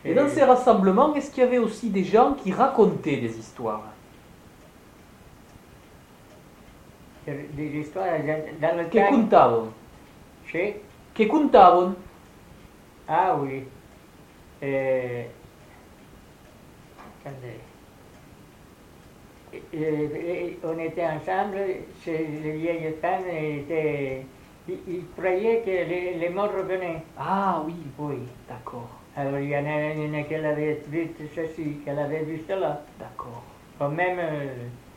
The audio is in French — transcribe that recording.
Et dans ces rassemblements, est-ce qu'il y avait aussi des gens qui racontaient des histoires? Des histoires dans le Che temps. contavano? Chez? Che contavano? Ah oui. Attendez. On était ensemble, les vieilles femmes étaient. Ils croyaient que les morts revenaient. Ah oui, Oui. d'accord, Alors il y en a une qui avait vu ceci, qu'elle avait vu cela. d'accord. Ou même